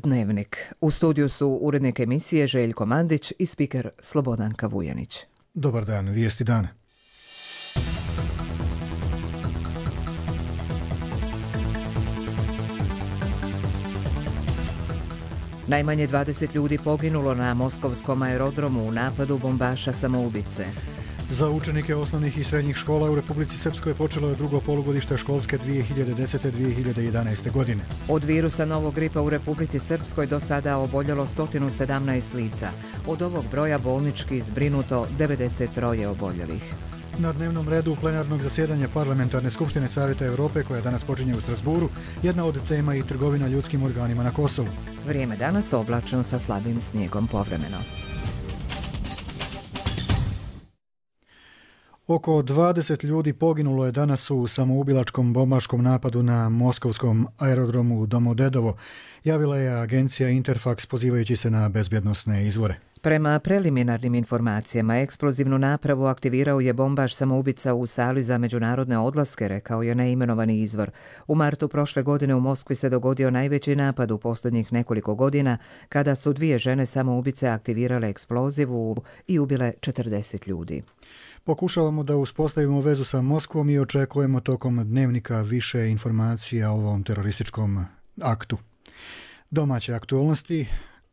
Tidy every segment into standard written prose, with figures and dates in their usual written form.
Dnevnik. U studiju su urednik emisije Željko Mandić i spiker Slobodanka Vujanić. Dobar dan, vijesti dana. Najmanje 20 ljudi poginulo na moskovskom aerodromu u napadu bombaša samoubice. Za učenike osnovnih i srednjih škola u Republici Srpskoj počelo je drugo polugodište školske 2010-2011. godine. Od virusa novog gripa u Republici Srpskoj do sada oboljelo 117 lica. Od ovog broja bolnički zbrinuto 93 oboljelih. Na dnevnom redu plenarnog zasjedanja Parlamentarne skupštine Savjeta Europe, koja danas počinje u Strasburu, jedna od tema i trgovina ljudskim organima na Kosovu. Vrijeme danas oblačno sa slabim snijegom povremeno. Oko 20 ljudi poginulo je danas u samoubilačkom bombaškom napadu na moskovskom aerodromu Domodedovo, javila je agencija Interfax pozivajući se na bezbjednosne izvore. Prema preliminarnim informacijama, eksplozivnu napravu aktivirao je bombaš samoubica u sali za međunarodne odlaske, rekao je neimenovani izvor. U martu prošle godine u Moskvi se dogodio najveći napad u posljednjih nekoliko godina, kada su 2 žene samoubice aktivirale eksplozivu i ubile 40 ljudi. Pokušavamo da uspostavimo vezu sa Moskvom i očekujemo tokom dnevnika više informacija o ovom terorističkom aktu. Domaće aktualnosti.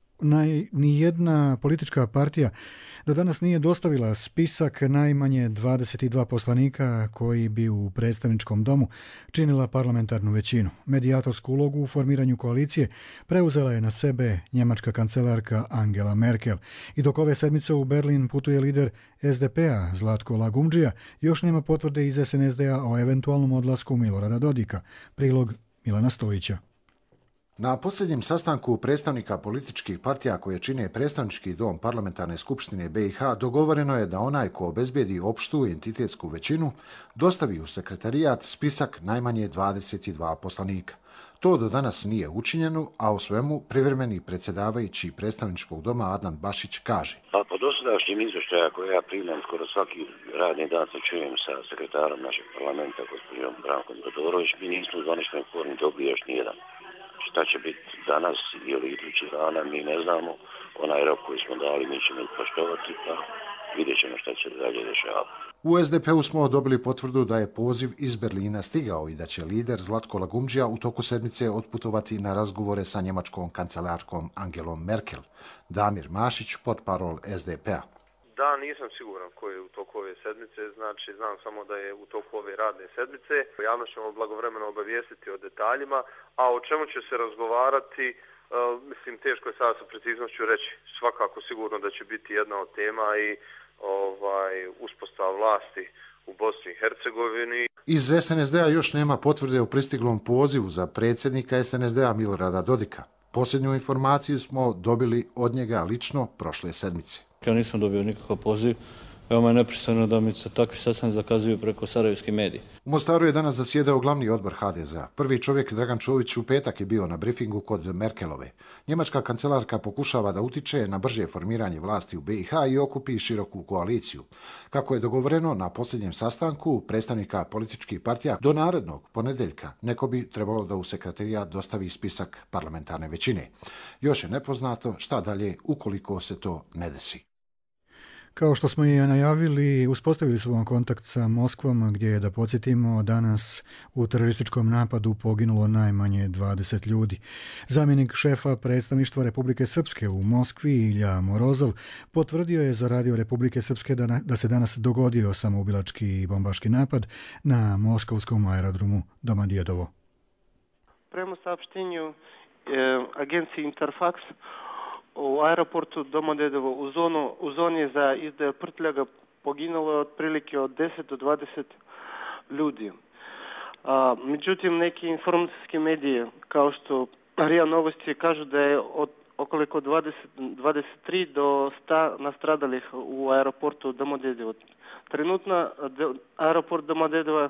Nijedna politička partija do danas nije dostavila spisak najmanje 22 poslanika koji bi u predstavničkom domu činila parlamentarnu većinu. Medijatorsku ulogu u formiranju koalicije preuzela je na sebe njemačka kancelarka Angela Merkel. I dok ove sedmice u Berlin putuje lider SDP-a Zlatko Lagumdžija, još nema potvrde iz SNSD-a o eventualnom odlasku Milorada Dodika. Prilog Milana Stojića. Na posljednjem sastanku predstavnika političkih partija koje čine predstavnički dom Parlamentarne skupštine BiH dogovoreno je da onaj ko obezbijedi opštu entitetsku većinu dostavi u sekretarijat spisak najmanje 22 poslanika. To do danas nije učinjeno, a o svemu privremeni predsjedavajući predstavničkog doma Adnan Bašić kaže. Pa po dosadašnjim izvještaja koje ja primam skoro svaki radni dan se čujem sa sekretarom našeg parlamenta, gospođom Brankom Todorović, mi nismo u današnjoj formi dobili još nijedan. Šta će biti danas ili idući dana, mi ne znamo. Onaj rok koji smo dali, mi ćemo poštovati, pa vidjet ćemo šta će dalje dešavati. U SDP-u smo dobili potvrdu da je poziv iz Berlina stigao i da će lider Zlatko Lagumdžija u toku sedmice otputovati na razgovore sa njemačkom kancelarkom Angelom Merkel. Damir Mašić, portparol SDP-a. Da, nisam siguran koji je u toku ove sedmice, znači znam samo da je u toku ove radne sedmice. Javnost ćemo blagovremeno obavijestiti o detaljima, a o čemu će se razgovarati, mislim teško je sada sa preciznošću reći. Svakako sigurno da će biti jedna od tema i uspostava vlasti u Bosni i Hercegovini. Iz SNSD-a još nema potvrde o pristiglom pozivu za predsjednika SNSD-a Milorada Dodika. Posljednju informaciju smo dobili od njega lično prošle sedmice. Ja nisam dobio nikakav poziv. Veoma je nepristojno da mi se takvi sastanci zakazuju preko sarajevskih medija. U Mostaru je danas zasjedao glavni odbor HDZ-a. Prvi čovjek Dragan Čović u petak je bio na brifingu kod Merkelove. Njemačka kancelarka pokušava da utiče na brže formiranje vlasti u BiH i okupi široku koaliciju. Kako je dogovoreno na posljednjem sastanku predstavnika političkih partija, do narednog ponedjeljka neko bi trebalo da u sekretarijat dostavi spisak parlamentarne većine. Još je nepoznato šta dalje ukoliko se to ne desi. Kao što smo i najavili, uspostavili smo kontakt sa Moskvom, gdje je, da podsjetimo, danas u terorističkom napadu poginulo najmanje 20 ljudi. Zamjenik šefa predstavništva Republike Srpske u Moskvi, Ilja Morozov, potvrdio je za radio Republike Srpske da se danas dogodio samoubilački bombaški napad na moskovskom aerodromu Domodedovo. Prema saopštenju agencije Interfax, u aeroportu Domodedovo u zoni za izdaju prtljaga poginulo je otprilike od 10 do 20 ljudi. Međutim, neki informacijski mediji, kao što RIA Novosti, kažu da je od okoliko 23 do 100 nastradalih u aeroportu Domodedovo. Trenutno aeroport Domodedovo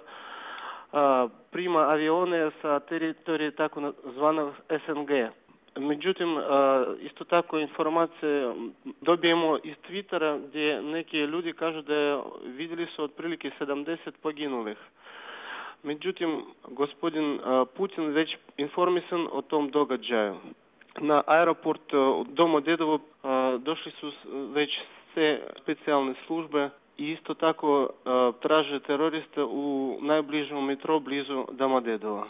prima avione sa teritorije tako zvanog SNG. Međutim, isto tako informacije dobijemo iz Twittera gdje neki ljudi kažu da vidjeli su otprilike 70 poginulih. Međutim, gospodin Putin već informisan o tom događaju. Na aeroport Domodedovo došli su već sve specijalne službe i isto tako traže teroriste u najbližem metro blizu Domodedova.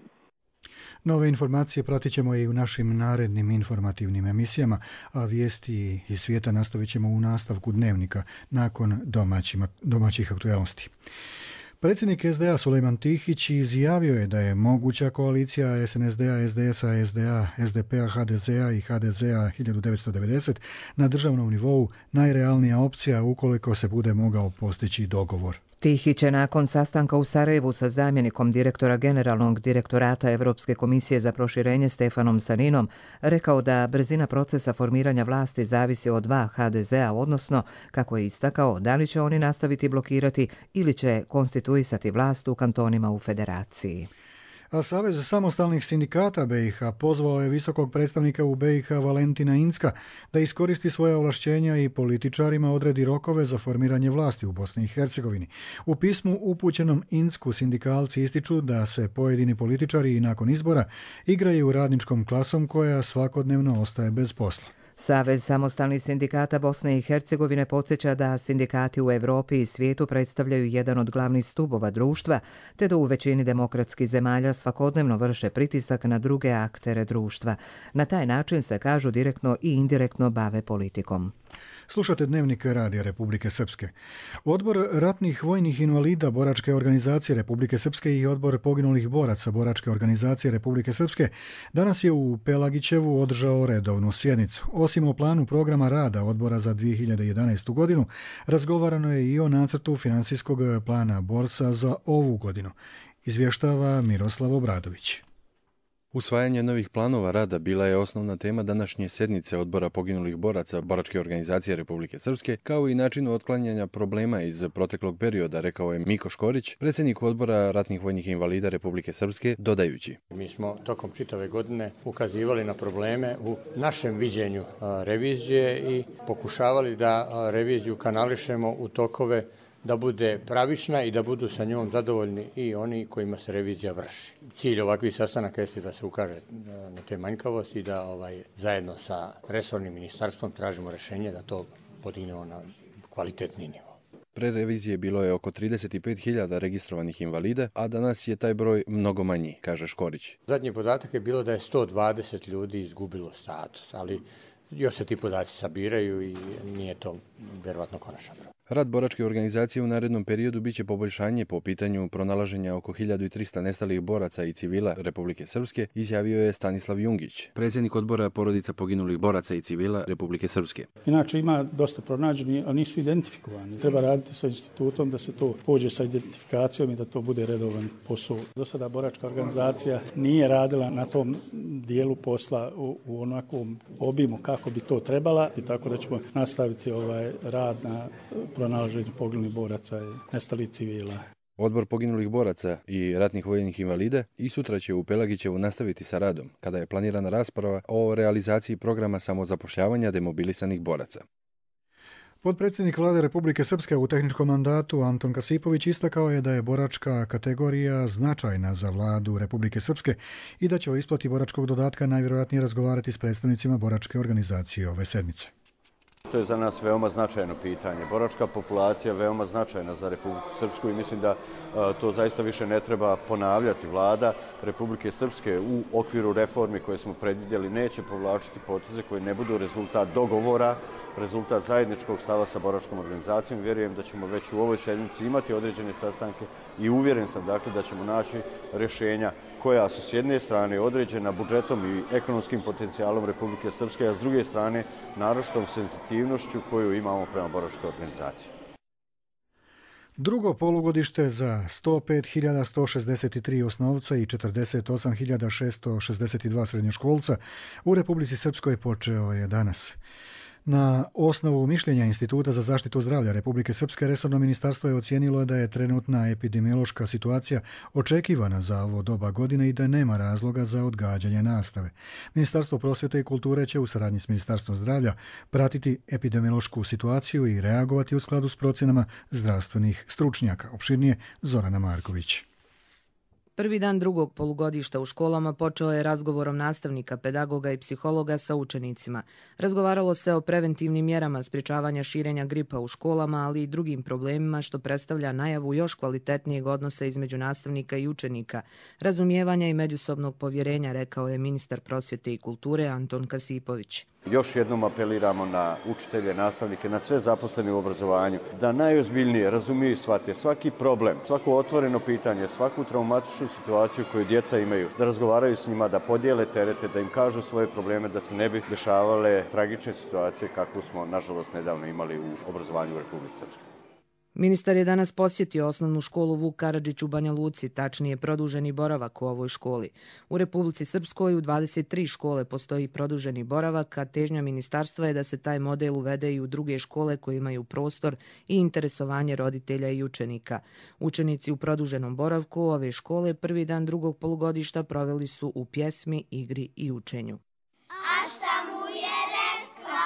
Nove informacije pratit ćemo i u našim narednim informativnim emisijama, a vijesti iz svijeta nastavit ćemo u nastavku dnevnika nakon domaćih aktualnosti. Predsjednik SDA Sulejman Tihić izjavio je da je moguća koalicija SNSD-a, SDS-a, SDA, SDP-a, HDZ-a i HDZ-a 1990 na državnom nivou najrealnija opcija ukoliko se bude mogao postići dogovor. Tihić je nakon sastanka u Sarajevu sa zamjenikom direktora Generalnog direktorata Europske komisije za proširenje Stefanom Saninom rekao da brzina procesa formiranja vlasti zavisi od dva HDZ-a, odnosno, kako je istakao, da li će oni nastaviti blokirati ili će konstituisati vlast u kantonima u federaciji. A Savez samostalnih sindikata BiH pozvao je visokog predstavnika u BiH Valentina Incka da iskoristi svoje ovlašćenja i političarima odredi rokove za formiranje vlasti u Bosni i Hercegovini. U pismu upućenom Incku sindikalci ističu da se pojedini političari i nakon izbora igraju radničkom klasom koja svakodnevno ostaje bez posla. Savez samostalnih sindikata Bosne i Hercegovine podsjeća da sindikati u Europi i svijetu predstavljaju jedan od glavnih stubova društva, te da u većini demokratskih zemalja svakodnevno vrše pritisak na druge aktere društva. Na taj način se, kažu, direktno i indirektno bave politikom. Slušate Dnevnik Radija Republike Srpske. Odbor ratnih vojnih invalida Boračke organizacije Republike Srpske i Odbor poginulih boraca Boračke organizacije Republike Srpske danas je u Pelagićevu održao redovnu sjednicu. Osim o planu programa rada odbora za 2011. godinu, razgovarano je i o nacrtu financijskog plana borca za ovu godinu. Izvještava Miroslav Obradović. Usvajanje novih planova rada bila je osnovna tema današnje sjednice Odbora poginulih boraca Boračke organizacije Republike Srpske, kao i način otklanjanja problema iz proteklog perioda, rekao je Miko Škorić, predsjednik Odbora ratnih vojnih invalida Republike Srpske, dodajući. Mi smo tokom čitave godine ukazivali na probleme u našem viđenju revizije i pokušavali da reviziju kanališemo u tokove da bude pravična i da budu sa njom zadovoljni i oni kojima se revizija vrši. Cilj ovakvih sastanaka jeste da se ukaže na te manjkavosti i da zajedno sa resornim ministarstvom tražimo rješenje da to podignemo na kvalitetni nivo. Pre revizije bilo je oko 35.000 registrovanih invalida, a danas je taj broj mnogo manji, kaže Škorić. Zadnji podatak je bilo da je 120 ljudi izgubilo status, ali još se ti podaci sabiraju i nije to vjerovatno konačan broj. Rad Boračke organizacije u narednom periodu biće poboljšanje po pitanju pronalaženja oko 1300 nestalih boraca i civila Republike Srpske, izjavio je Stanislav Jungić, predsjednik Odbora porodica poginulih boraca i civila Republike Srpske. Inače ima dosta pronađeni, ali nisu identifikovani. Treba raditi sa institutom da se to pođe sa identifikacijom i da to bude redovan posao. Do sada Boračka organizacija nije radila na tom dijelu posla u onakvom obimu kako bi to trebala, i tako da ćemo nastaviti rad na pronalaženju poginulih boraca i nestalih civila. Odbor poginulih boraca i ratnih vojnih invalida i sutra će u Pelagićevu nastaviti sa radom, kada je planirana rasprava o realizaciji programa samozapošljavanja demobilisanih boraca. Potpredsjednik Vlade Republike Srpske u tehničkom mandatu Anton Kasipović istakao je da je boračka kategorija značajna za Vladu Republike Srpske i da će o isplati boračkog dodatka najvjerojatnije razgovarati s predstavnicima Boračke organizacije ove sedmice. To je za nas veoma značajno pitanje. Boračka populacija je veoma značajna za Republiku Srpsku i mislim da to zaista više ne treba ponavljati. Vlada Republike Srpske u okviru reformi koje smo predvidjeli neće povlačiti poteze koji ne budu rezultat dogovora, rezultat zajedničkog stava sa Boračkom organizacijom. Vjerujem da ćemo već u ovoj sedmici imati određene sastanke i uvjeren sam dakle da ćemo naći rješenja koja su s jedne strane određena budžetom i ekonomskim potencijalom Republike Srpske, a s druge strane naročitom senzitivnošću koju imamo prema Boračkoj organizaciji. Drugo polugodište za 105.163 osnovca i 48.662 srednjoškolca u Republici Srpskoj počeo je danas. Na osnovu mišljenja Instituta za zaštitu zdravlja Republike Srpske, resorno ministarstvo je ocijenilo da je trenutna epidemiološka situacija očekivana za ovo doba godine i da nema razloga za odgađanje nastave. Ministarstvo prosvjete i kulture će u saradnji s Ministarstvom zdravlja pratiti epidemiološku situaciju i reagovati u skladu s procjenama zdravstvenih stručnjaka. Opširnije Zorana Marković. Prvi dan drugog polugodišta u školama počeo je razgovorom nastavnika, pedagoga i psihologa sa učenicima. Razgovaralo se o preventivnim mjerama sprječavanja širenja gripa u školama, ali i drugim problemima što predstavlja najavu još kvalitetnijeg odnosa između nastavnika i učenika, razumijevanja i međusobnog povjerenja, rekao je ministar prosvjete i kulture Anton Kasipović. Još jednom apeliramo na učitelje, nastavnike, na sve zaposlene u obrazovanju, da najozbiljnije razumiju i shvate svaki problem, svako otvoreno pitanje, svaku traumatičnu situaciju koju djeca imaju, da razgovaraju s njima, da podijele terete, da im kažu svoje probleme, da se ne bi dešavale tragične situacije kakvu smo, nažalost, nedavno imali u obrazovanju u Republici Srpskoj. Ministar je danas posjetio osnovnu školu Vuk Karadžić u Banja Luci, tačnije produženi boravak u ovoj školi. U Republici Srpskoj u 23 škole postoji produženi boravak, a težnja ministarstva je da se taj model uvede i u druge škole koje imaju prostor i interesovanje roditelja i učenika. Učenici u produženom boravku ove škole prvi dan drugog polugodišta proveli su u pjesmi, igri i učenju. A šta mu je rekla,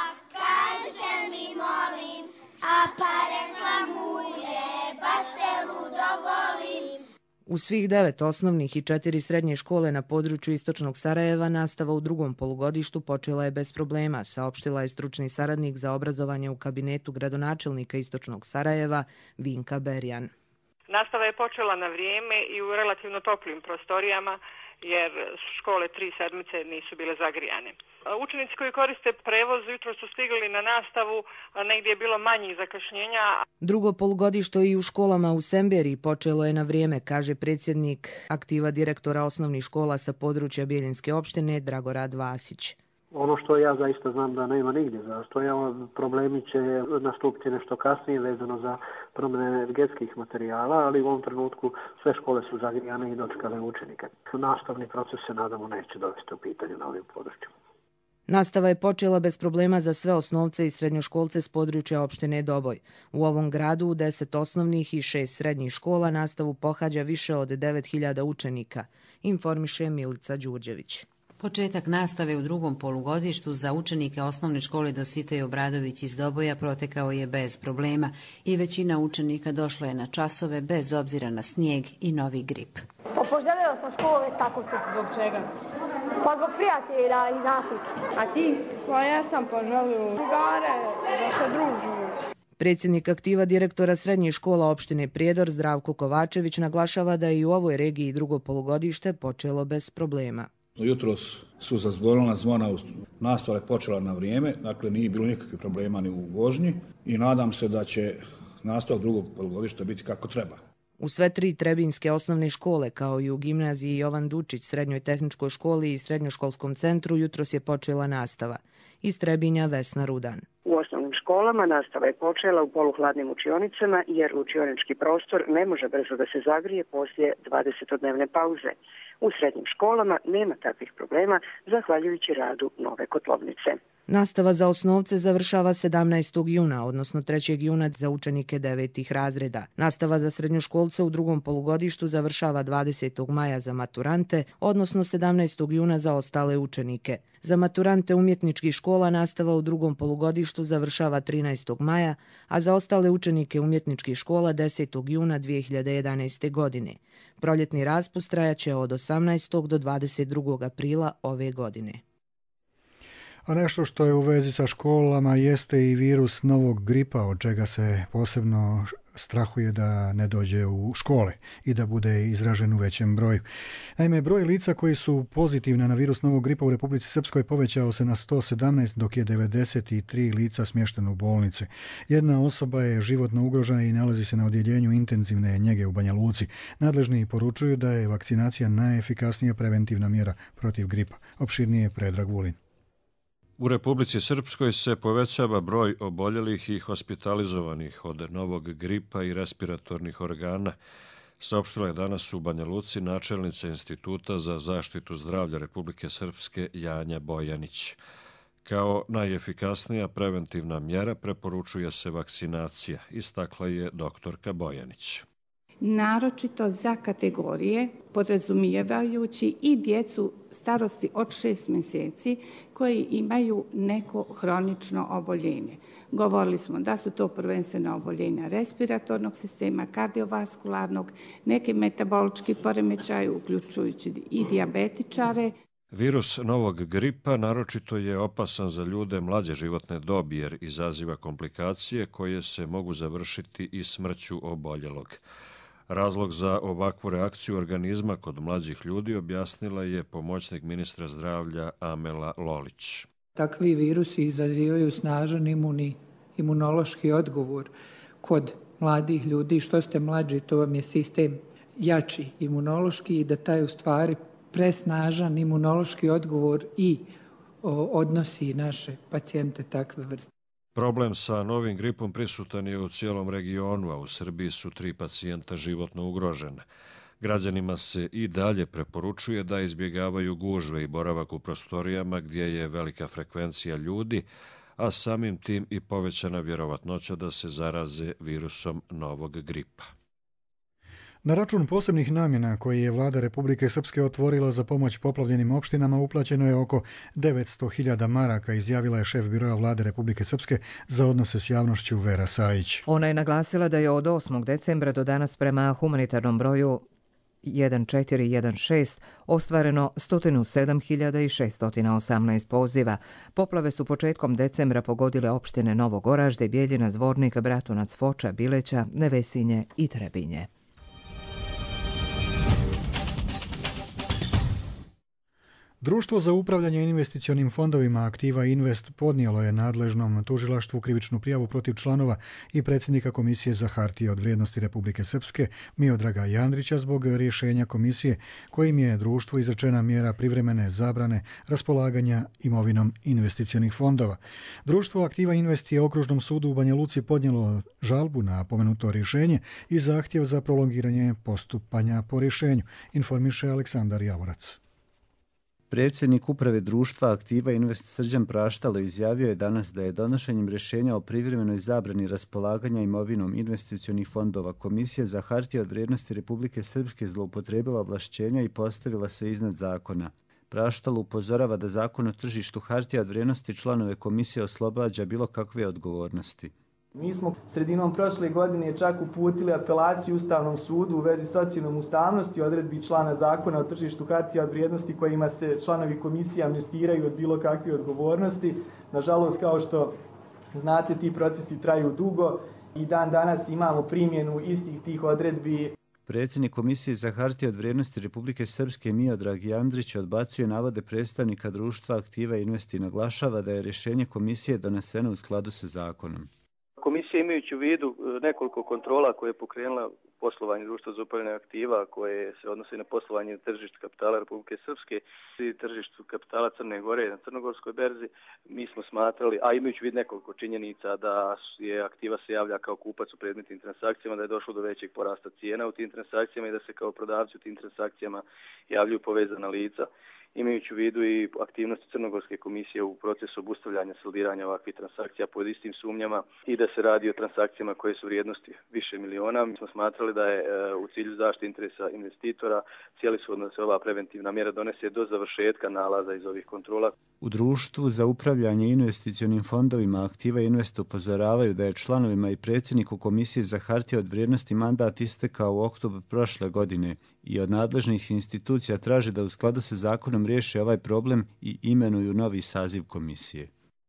kažite mi molim, a pa rekla mu je, baš te ludo volim. U svih 9 osnovnih i 4 srednje škole na području istočnog Sarajeva nastava u drugom polugodištu počela je bez problema, saopštila je stručni saradnik za obrazovanje u kabinetu gradonačelnika istočnog Sarajeva Vinka Berjan. Nastava je počela na vrijeme i u relativno toplim prostorijama, jer škole 3 sedmice nisu bile zagrijane. Učenici koji koriste prevoz jutro su stigli na nastavu, a negdje je bilo manjih zakašnjenja. Drugo polugodište i u školama u Semberiji počelo je na vrijeme, kaže predsjednik aktiva direktora osnovnih škola sa područja Bjeljinske opštine Dragorad Vasić. Ono što ja zaista znam da nema nigdje zastoja, problemi će nastupiti nešto kasnije vezano za promjene energetskih materijala, ali u ovom trenutku sve škole su zagrijane i dočekale učenike. Nastavni proces se nadamo neće dovesti u pitanje na ovim područjima. Nastava je počela bez problema za sve osnovce i srednjoškolce s područja opštine Doboj. U ovom gradu u 10 osnovnih i 6 srednjih škola nastavu pohađa više od 9.000 učenika, informiše Milica Đurđević. Početak nastave u drugom polugodištu za učenike osnovne škole Dositej Obradović iz Doboja protekao je bez problema i većina učenika došla je na časove bez obzira na snijeg i novi grip. Poželjela sam škole tako to. Zbog čega? Pa zbog prijatelja i nastavnika. A ti? Pa ja sam poželio drugare da se družimo. Predsjednik aktiva direktora srednjih škola opštine Prijedor Zdravko Kovačević naglašava da je i u ovoj regiji drugo polugodište počelo bez problema. Jutros su zazvonila zvona, nastava je počela na vrijeme, dakle nije bilo nikakvih problema ni u vožnji i nadam se da će nastavak drugog polugodišta biti kako treba. U sve 3 trebinske osnovne škole, kao i u gimnaziji Jovan Dučić, srednjoj tehničkoj školi i srednjoškolskom centru, jutros je počela nastava. Iz Trebinja Vesna Rudan. U osnovnim školama nastava je počela u poluhladnim učionicama jer učionički prostor ne može brzo da se zagrije poslije 20-dnevne pauze. U srednjim školama nema takvih problema zahvaljujući radu nove kotlovnice. Nastava za osnovce završava 17. juna, odnosno 3. juna za učenike 9. razreda. Nastava za srednjoškolce u drugom polugodištu završava 20. maja za maturante, odnosno 17. juna za ostale učenike. Za maturante umjetničkih škola nastava u drugom polugodištu završava 13. maja, a za ostale učenike umjetničkih škola 10. juna 2011. godine. Proljetni raspust trajaće od 18. do 22. aprila ove godine. A nešto što je u vezi sa školama jeste i virus novog gripa, od čega se posebno strahuje da ne dođe u škole i da bude izražen u većem broju. Naime, broj lica koji su pozitivna na virus novog gripa u Republici Srpskoj povećao se na 117, dok je 93 lica smješteno u bolnice. Jedna osoba je životno ugrožena i nalazi se na odjeljenju intenzivne njege u Banja Luci. Nadležni poručuju da je vakcinacija najefikasnija preventivna mjera protiv gripa. Opširnije Predrag Vulin. U Republici Srpskoj se povećava broj oboljelih i hospitalizovanih od novog gripa i respiratornih organa, saopštila je danas u Banja Luci načelnica Instituta za zaštitu zdravlja Republike Srpske Janja Bojanić. Kao najefikasnija preventivna mjera preporučuje se vakcinacija, istakla je doktorka Bojanić. naročito za kategorije podrazumijevajući i djecu starosti od 6 mjeseci koji imaju neko hronično oboljenje. Govorili smo da su to prvenstveno oboljenja respiratornog sistema, kardiovaskularnog, neki metabolički poremećaji uključujući i dijabetičare. Virus novog gripa naročito je opasan za ljude mlađe životne dobi jer izaziva komplikacije koje se mogu završiti i smrću oboljelog. Razlog za ovakvu reakciju organizma kod mlađih ljudi objasnila je pomoćnik ministra zdravlja Amela Lolić. Takvi virusi izazivaju snažan imunološki odgovor kod mladih ljudi. Što ste mlađi, to vam je sistem jači imunološki i da taj u stvari presnažan imunološki odgovor i odnosi naše pacijente takve vrste. Problem sa novim gripom prisutan je u cijelom regionu, a u Srbiji su 3 pacijenta životno ugrožena. Građanima se i dalje preporučuje da izbjegavaju gužve i boravak u prostorijama gdje je velika frekvencija ljudi, a samim tim i povećana vjerovatnoća da se zaraze virusom novog gripa. Na račun posebnih namjena koji je vlada Republike Srpske otvorila za pomoć poplavljenim opštinama uplaćeno je oko 900.000 maraka, izjavila je šef biroa vlade Republike Srpske za odnose s javnošću Vera Sajić. Ona je naglasila da je od 8. decembra do danas prema humanitarnom broju 1416 ostvareno 107.618 poziva. Poplave su početkom decembra pogodile opštine Novo Goražde, Bjeljina, Zvornik, Bratunac, Foča, Bileća, Nevesinje i Trebinje. Društvo za upravljanje investicionim fondovima Aktiva Invest podnijelo je nadležnom tužilaštvu krivičnu prijavu protiv članova i predsjednika Komisije za hartije od vrijednosti Republike Srpske Miodraga Jandrića zbog rješenja komisije kojim je društvu izrečena mjera privremene zabrane raspolaganja imovinom investicionih fondova. Društvo Aktiva Invest je Okružnom sudu u Banja Luci podnijelo žalbu na pomenuto rješenje i zahtjev za prolongiranje postupanja po rješenju, informiše Aleksandar Javorac. Predsjednik uprave društva Aktiva Invest Srđan Praštalo izjavio je danas da je donošenjem rješenja o privremenoj zabrani raspolaganja imovinom investicionih fondova Komisija za hartije od vrijednosti Republike Srpske zloupotrijebila ovlašćenja i postavila se iznad zakona. Praštalo upozorava da zakon o tržištu hartija od vrijednosti članove komisije oslobađa bilo kakve odgovornosti. Mi smo sredinom prošle godine čak uputili apelaciju Ustavnom sudu u vezi s ocjenom ustavnosti odredbi člana zakona o tržištu hartija od vrijednosti kojima se članovi komisije amnestiraju od bilo kakve odgovornosti. Nažalost, kao što znate, ti procesi traju dugo i dan danas imamo primjenu istih tih odredbi. Predsjednik Komisije za hartije od vrijednosti Republike Srpske Miodrag Jandrić odbacuje navode predstavnika društva Aktiva Invest i naglašava da je rješenje komisije doneseno u skladu sa zakonom. Komisija, imajući u vidu nekoliko kontrola koje je pokrenula poslovanje društva za upravljanje aktiva koje se odnose na poslovanje na tržištu kapitala Republike Srpske i tržištu kapitala Crne Gore na Crnogorskoj berzi, mi smo smatrali, a imajući u vidu nekoliko činjenica da je aktiva se javlja kao kupac u predmetnim transakcijama, da je došlo do većeg porasta cijena u tim transakcijama i da se kao prodavci u tim transakcijama javljaju povezana lica. Imajući u vidu i aktivnosti Crnogorske komisije u procesu obustavljanja saldiranja ovakvih transakcija pod istim sumnjama i da se radi o transakcijama koje su vrijednosti više miliona, mi smo smatrali da je u cilju zaštite interesa investitora cijelishodno se ova preventivna mjera donese do završetka nalaza iz ovih kontrola. U društvu za upravljanje investicionim fondovima Aktiva Invest upozoravaju da je članovima i predsjedniku Komisije za hartije od vrijednosti mandat istekao u oktobru prošle godine i od nadležnih institucija traže da u skladu sa zakonom riješe ovaj problem i imenuju novi saziv komisije.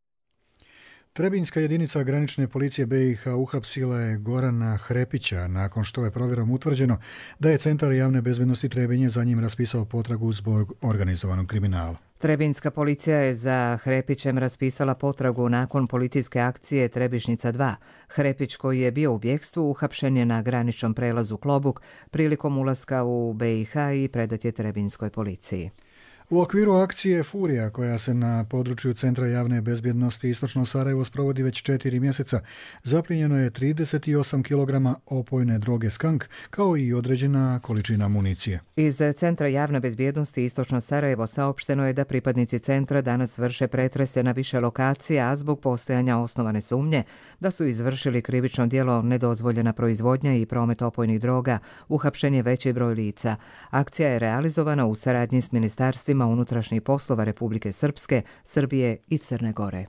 Trebinjska jedinica granične policije BiH uhapsila je Gorana Hrepića nakon što je provjerom utvrđeno da je Centar javne bezbednosti Trebinje za njim raspisao potragu zbog organizovanog kriminala. Trebinjska policija je za Hrepićem raspisala potragu nakon policijske akcije Trebišnica 2. Hrepić, koji je bio u bjegstvu, uhapšen je na graničnom prelazu Klobuk prilikom ulaska u BiH i predat je Trebinjskoj policiji. U okviru akcije Furija, koja se na području Centra javne bezbjednosti Istočno Sarajevo sprovodi već 4 mjeseca, zaplijenjeno je 38 kg opojne droge skank, kao i određena količina municije. Iz Centra javne bezbjednosti Istočno Sarajevo saopšteno je da pripadnici centra danas vrše pretrese na više lokacija, a zbog postojanja osnovane sumnje da su izvršili krivično djelo nedozvoljena proizvodnja i promet opojnih droga, uhapšen je veći broj lica. Akcija je realizovana u saradnji s ministarstvima unutrašnjih poslova Republike Srpske, Srbije i Crne Gore.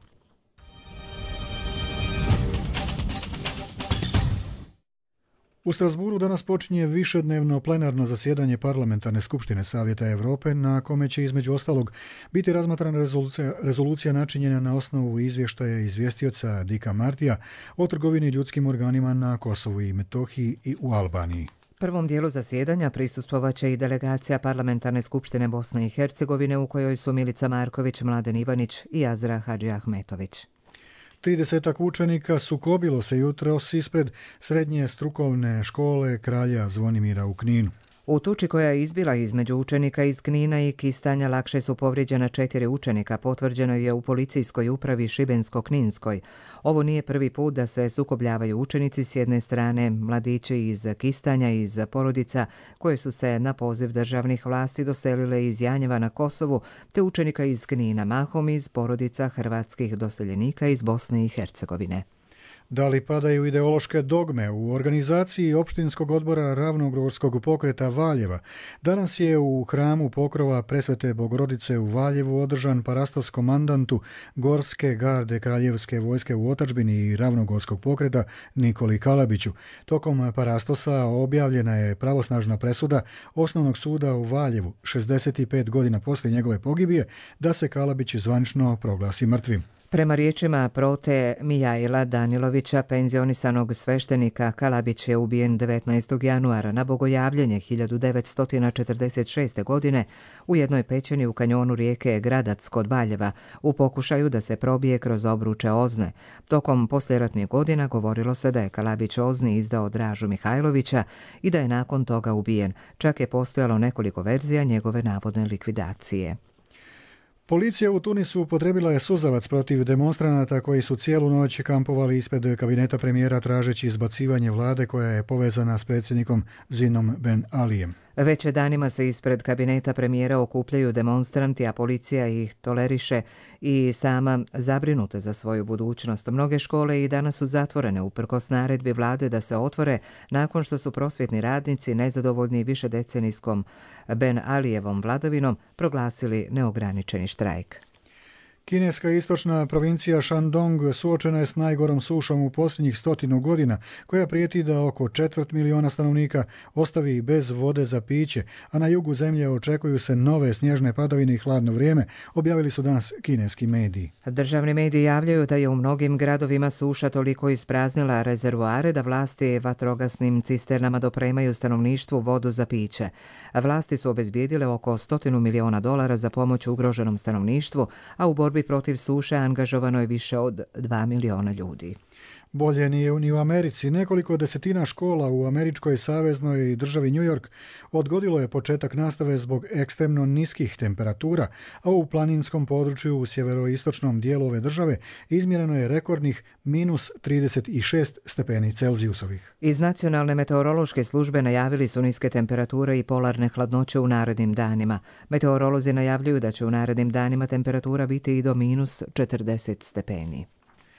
U Strasburu danas počinje višednevno plenarno zasjedanje Parlamentarne skupštine Savjeta Europe, na kome će između ostalog biti razmatrana rezolucija načinjena na osnovu izvještaja izvjestioca Dika Martija o trgovini ljudskim organima na Kosovu i Metohiji i u Albaniji. Prvom dijelu zasjedanja prisustvovaće i delegacija Parlamentarne skupštine Bosne i Hercegovine, u kojoj su Milica Marković, Mladen Ivanić i Azra Hadžiahmetović. 30 učenika sukobilo se jutros ispred srednje strukovne škole Kralja Zvonimira u Kninu. U tuči koja je izbila između učenika iz Knina i Kistanja lakše su povrijeđena 4 učenika, potvrđeno je u policijskoj upravi Šibensko-Kninskoj. Ovo nije prvi put da se sukobljavaju učenici, s jedne strane mladići iz Kistanja, iz porodica koje su se na poziv državnih vlasti doselile iz Janjeva na Kosovu, te učenika iz Knina, mahom iz porodica hrvatskih doseljenika iz Bosne i Hercegovine. Da li padaju ideološke dogme? U organizaciji opštinskog odbora Ravnogorskog pokreta Valjeva danas je u hramu pokrova Presvete Bogorodice u Valjevu održan parastos komandantu Gorske garde Kraljevske vojske u otadžbini i Ravnogorskog pokreta Nikoli Kalabiću. Tokom parastosa objavljena je pravosnažna presuda Osnovnog suda u Valjevu 65 godina poslije njegove pogibije da se Kalabić zvanično proglasi mrtvim. Prema riječima Prote Mijajla Danilovića, penzionisanog sveštenika, Kalabić je ubijen 19. januara na bogojavljenje 1946. godine u jednoj pećini u kanjonu rijeke Gradac kod Valjeva u pokušaju da se probije kroz obruče Ozne. Tokom poslijeratnih godina govorilo se da je Kalabić Ozni izdao Dražu Mihajlovića i da je nakon toga ubijen. Čak je postojalo nekoliko verzija njegove navodne likvidacije. Policija u Tunisu upotrebila je suzavac protiv demonstranata koji su cijelu noć kampovali ispred kabineta premijera tražeći izbacivanje vlade koja je povezana s predsjednikom Zinom Ben Alijem. Već danima se ispred kabineta premijera okupljaju demonstranti, a policija ih toleriše i sama zabrinuta za svoju budućnost. Mnoge škole i danas su zatvorene uprkos naredbi vlade da se otvore nakon što su prosvjetni radnici nezadovoljni višedecenijskom Ben Alijevom vladavinom proglasili neograničeni štrajk. Kineska istočna provincija Shandong suočena je s najgorom sušom u posljednjih 100 godina, koja prijeti da oko 250.000 stanovnika ostavi bez vode za piće, a na jugu zemlje očekuju se nove snježne padavine i hladno vrijeme, objavili su danas kineski mediji. Državni mediji javljaju da je u mnogim gradovima suša toliko ispraznila rezervoare da vlasti vatrogasnim cisternama dopremaju stanovništvu vodu za piće. Vlasti su obezbijedile oko $100 miliona za pomoć ugroženom stanovništvu, a u borbi protiv suše angažovano je više od 2 miliona ljudi. Bolje nije ni u Americi. Nekoliko desetina škola u američkoj saveznoj državi New York odgodilo je početak nastave zbog ekstremno niskih temperatura, a u planinskom području u sjeveroistočnom dijelu ove države izmjereno je rekordnih -36 stepeni Celzijusovih. Iz Nacionalne meteorološke službe najavili su niske temperature i polarne hladnoće u narednim danima. Meteorolozi najavljuju da će u narednim danima temperatura biti i do -40 stepeni.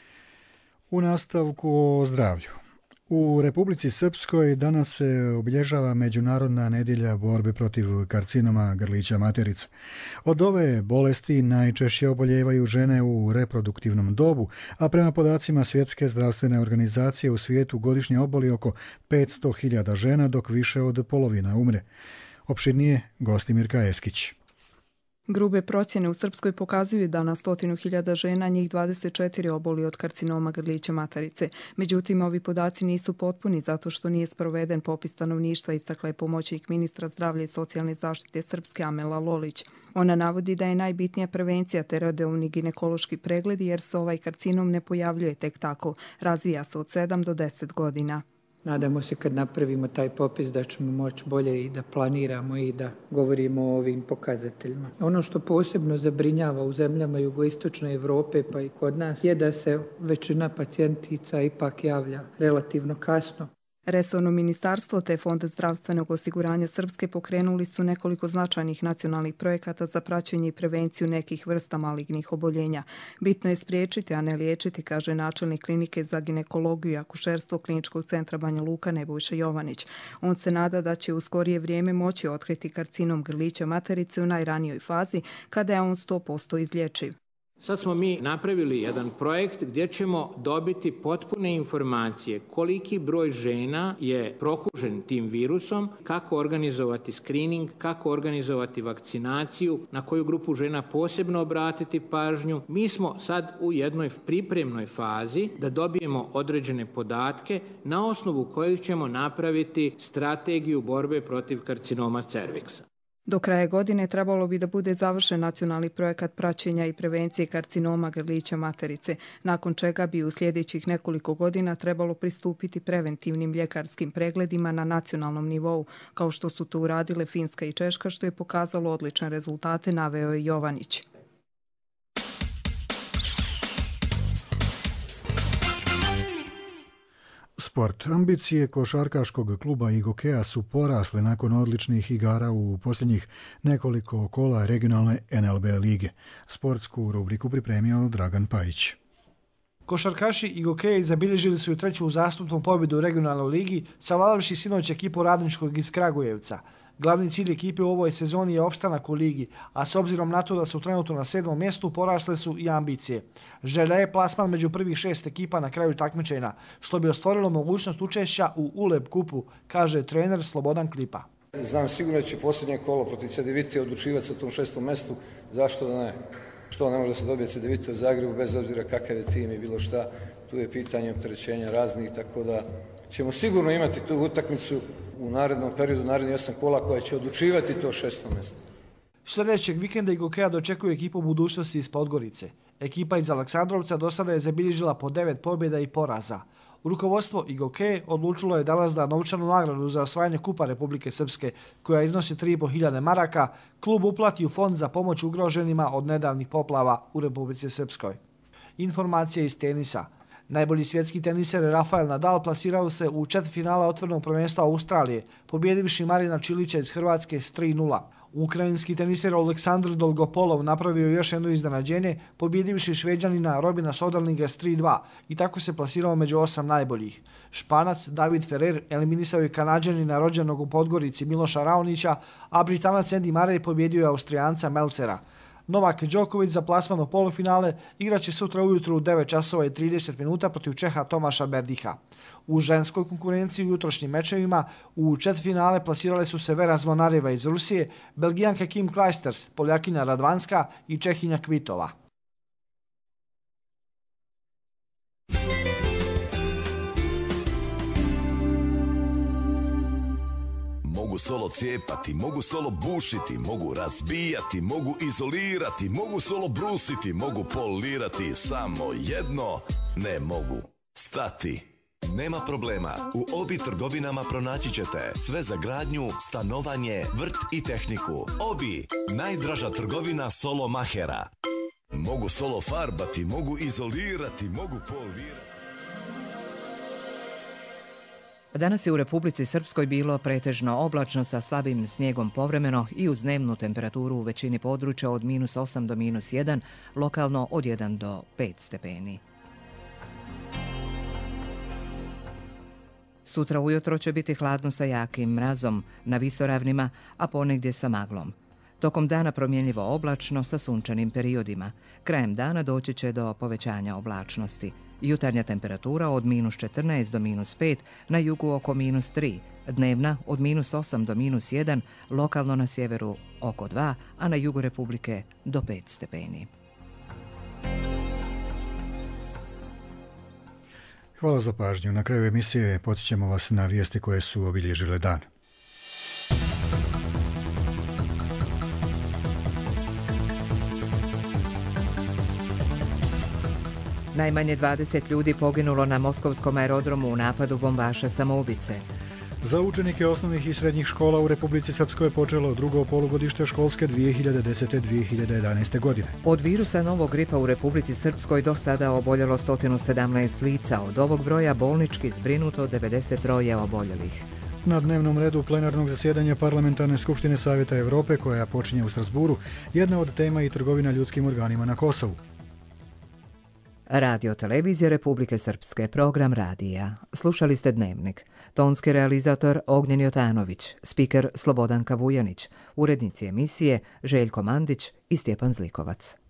U nastavku o zdravlju. U Republici Srpskoj danas se obilježava Međunarodna nedjelja borbe protiv karcinoma grlića materice. Od ove bolesti najčešće oboljevaju žene u reproduktivnom dobu, a prema podacima Svjetske zdravstvene organizacije u svijetu godišnje oboli oko 500.000 žena, dok više od polovina umre. Opširnije Gostimirka Eskić. Grube procjene u Srpskoj pokazuju da na 100.000 žena njih 24 oboli od karcinoma grlića materice. Međutim, ovi podaci nisu potpuni zato što nije sproveden popis stanovništva, istakla je pomoćnik ministra zdravlja i socijalne zaštite Srpske Amela Lolić. Ona navodi da je najbitnija prevencija te redovni ginekološki pregledi jer se ovaj karcinom ne pojavljuje tek tako, razvija se od 7 do 10 godina. Nadamo se kad napravimo taj popis da ćemo moći bolje i da planiramo i da govorimo o ovim pokazateljima. Ono što posebno zabrinjava u zemljama jugoistočne Europe pa i kod nas je da se većina pacijentica ipak javlja relativno kasno. Resorno ministarstvo te Fond zdravstvenog osiguranja Srpske pokrenuli su nekoliko značajnih nacionalnih projekata za praćenje i prevenciju nekih vrsta malignih oboljenja. Bitno je spriječiti, a ne liječiti, kaže načelnik klinike za ginekologiju i akušerstvo Kliničkog centra Banja Luka Nebojša Jovanić. On se nada da će u skorije vrijeme moći otkriti karcinom grlića materice u najranijoj fazi kada je on 100% izlječiv. Sad smo mi napravili jedan projekt gdje ćemo dobiti potpune informacije koliki broj žena je prokužen tim virusom, kako organizovati screening, kako organizovati vakcinaciju, na koju grupu žena posebno obratiti pažnju. Mi smo sad u jednoj pripremnoj fazi da dobijemo određene podatke na osnovu kojih ćemo napraviti strategiju borbe protiv karcinoma cerviksa. Do kraja godine trebalo bi da bude završen nacionalni projekat praćenja i prevencije karcinoma grlića materice, nakon čega bi u sljedećih nekoliko godina trebalo pristupiti preventivnim ljekarskim pregledima na nacionalnom nivou, kao što su to uradile Finska i Češka, što je pokazalo odlične rezultate, naveo je Jovanić. Sport. Ambicije košarkaškog kluba IGOKEA su porasle nakon odličnih igara u posljednjih nekoliko kola regionalne NLB lige. Sportsku rubriku pripremio Dragan Pajić. Košarkaši IGOKEA zabilježili su i treću uzastopnu pobjedu u regionalnoj ligi, savladavši sinoć ekipu Radničkog iz Kragujevca. Glavni cilj ekipe u ovoj sezoni je opstanak u ligi, a s obzirom na to da su trenutno na 7. mjestu, porasle su i ambicije. Želja je plasman među prvih 6 ekipa na kraju takmičenja, što bi ostvorilo mogućnost učešća u ULEB kupu, kaže trener Slobodan Klipa. Znam sigurno da će posljednje kolo protiv CDVite odlučivati se u tom 6. mjestu, zašto da ne? Što ne može da se dobije CDVite u Zagrebu, bez obzira kakav je tim i bilo šta, tu je pitanje opterećenja raznih, tako da ćemo sigurno imati tu utakmicu u narednom periodu, narednih 8 kola koja će odlučivati to 6. mjesto. Sljedećeg vikenda IGOKEA dočekuje ekipu budućnosti iz Podgorice. Ekipa iz Aleksandrovca do sada je zabilježila po 9 pobjeda i poraza. Rukovodstvo IGOKEA odlučilo je danas da novčanu nagradu za osvajanje kupa Republike Srpske, koja iznosi 3.500 maraka, klub uplati u fond za pomoć ugroženima od nedavnih poplava u Republici Srpskoj. Informacije iz tenisa. Najbolji svjetski teniser Rafael Nadal plasirao se u četvrtfinale otvorenog prvenstva Australije, pobjedivši Marina Čilića iz Hrvatske s 3:0. Ukrajinski teniser Aleksandr Dolgopolov napravio još jedno iznenađenje, pobjedivši Šveđanina Robina Soderlinga s 3:2 i tako se plasirao među 8 najboljih. Španac David Ferrer eliminisao je Kanađanina rođenog u Podgorici Miloša Raonića, a Britanac Andy Murray pobjedio je Austrijanca Melcera. Novak Đoković za plasman u polufinale igraće sutra ujutru u 9:30 minuta protiv Čeha Tomaša Berdiha. U ženskoj konkurenciji u jutrošnjim mečevima u četvrtfinale plasirale su se Vera Zvonareva iz Rusije, Belgijanka Kim Kleisters, Poljakinja Radvanska i Čehinja Kvitova. Mogu solo cijepati, mogu solo bušiti, mogu razbijati, mogu izolirati, mogu solo brusiti, mogu polirati, samo jedno ne mogu stati. Nema problema, u Obi trgovinama pronaći ćete sve za gradnju, stanovanje, vrt i tehniku. Obi, najdraža trgovina solo mahera. Mogu solo farbati, mogu izolirati, mogu polirati. Danas je u Republici Srpskoj bilo pretežno oblačno sa slabim snijegom povremeno i uz dnevnu temperaturu u većini područja od -8 do -1, lokalno od 1 do 5 stepeni. Sutra ujutro će biti hladno sa jakim mrazom na visoravnima, a ponegdje sa maglom. Tokom dana promjenljivo oblačno sa sunčanim periodima. Krajem dana doći će do povećanja oblačnosti. Jutarnja temperatura od -14 do -5, na jugu oko -3, dnevna od -8 do -1, lokalno na sjeveru oko 2, a na jugu Republike do 5 stepeni. Hvala za pažnju. Na kraju emisije podsjećamo vas na vijesti koje su obilježile dan. Najmanje 20 ljudi poginulo na moskovskom aerodromu u napadu bombaša samoubice. Za učenike osnovnih i srednjih škola u Republici Srpskoj je počelo drugo polugodište školske 2010-2011. godine. Od virusa novog gripa u Republici Srpskoj do sada oboljelo 117 lica. Od ovog broja bolnički zbrinuto 93 oboljelih. Na dnevnom redu plenarnog zasjedanja Parlamentarne skupštine Savjeta Evrope, koja počinje u Strasburu, jedna od tema i trgovina ljudskim organima na Kosovu. Radio Televizije Republike Srpske, program radija. Slušali ste Dnevnik. Tonski realizator Ognjen Jotanović, spiker Slobodanka Vujanić, urednici emisije Željko Mandić i Stjepan Zlikovac.